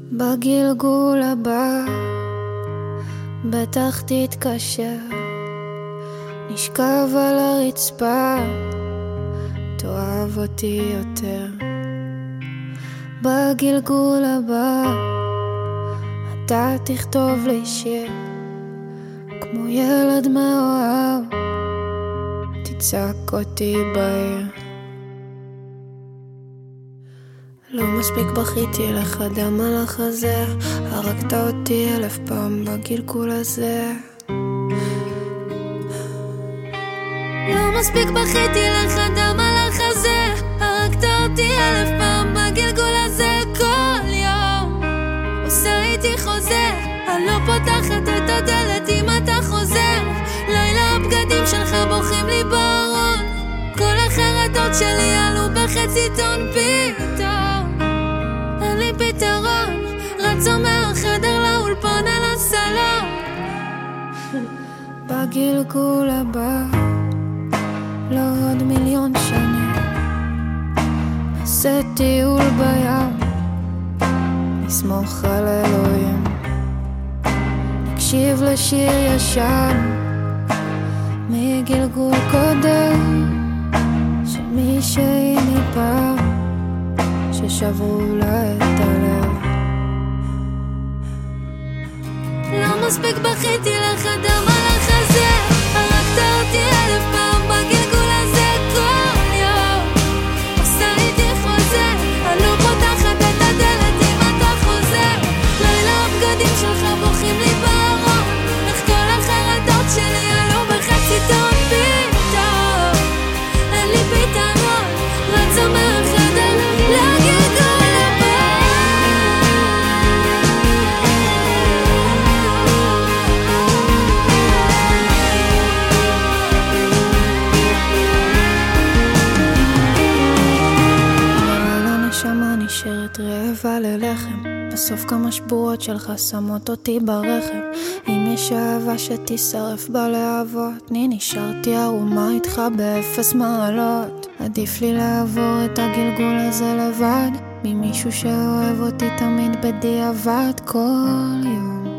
בגלגול הבא בטח תתקשר, נשכב על הרצפה, תאהב אותי יותר. בגלגול הבא אתה תכתוב לי שיר, כמו ילד מאוהב תצעק אותי בעיר. לא מספיק בכיתי לך דם על החזה, הרגת אותי 1000 פעם בגלגול הזה. לא מספיק בכיתי לך דם על החזה, הרגת אותי 1000 פעם בגלגול הזה. כל יום עושה איתי חוזה, אני לא פותחת את הדלת אם אתה חוזר. לילה הבגדים שלך בוכים לי בארון, כל החרדות שלי עלו בחצי טון. פתאום אין לי פתרון, רצו מהחדר לאולפן אל הסלון. בגלגול הבא לא עוד 1,000,000 שנים נעשה טיול בים, נסמוך על אלוהים, נקשיב לשיר ישן מגלגול קודם של מישהי מפעם ששברו לה את הלב. לא מספיק בכיתי לך דם על החזה, הרגת אותי 1000 פעם בגלגול הזה. כל יום עושה איתי חוזה, אני לא פותחת את הדלת אם אתה חוזר. לילה הבגדים שלך בוכים לי בארון, איך כל החרדות שלי עלו בחצי טון. פתאום אין לי פתרון, רצה מהחדר לגלגול הבא. הנשמה נשארת רעבה ללחם, בסוף כמה שבועות שלך שמות אותי ברחם. אם יש אהבה שתישרף בלהבות, אני נשארתי ערומה איתך ב0 מעלות. עדיף לי לעבור את הגלגול הזה לבד, ממישהו שאוהב אותי תמיד בדיעבד. כל יום